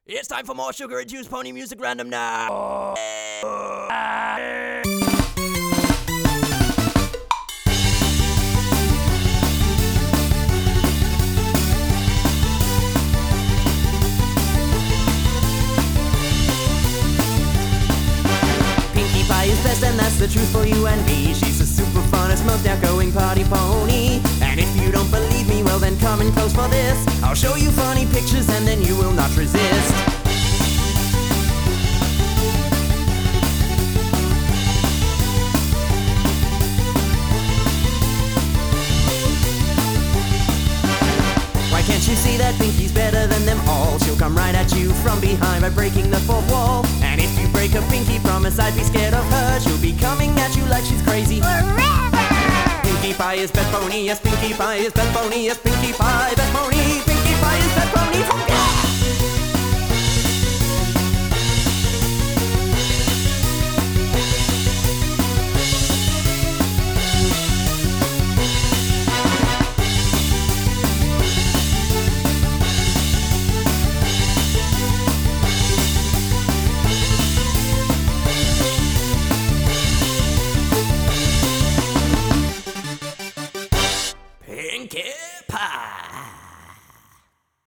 It's time for more Sugar and Juice Pony Music Random now. Pinkie Pie is best, and that's the truth for you and me. She's the super funnest, most outgoing party pony. And if you don't believe me, well then come in close for this. I'll show you funny pictures and then you will not resist. Why can't you see that Pinkie's better than them all? She'll come right at you from behind by breaking the fourth wall. And if you break a Pinkie promise, I'd be scared of her. She'll be coming at you like she's crazy forever. Pinkie Pie is best pony, yes, Pinkie Pie is best pony, yes, Pinkie Pie, best pony, Pinkie Pie is best pony forever.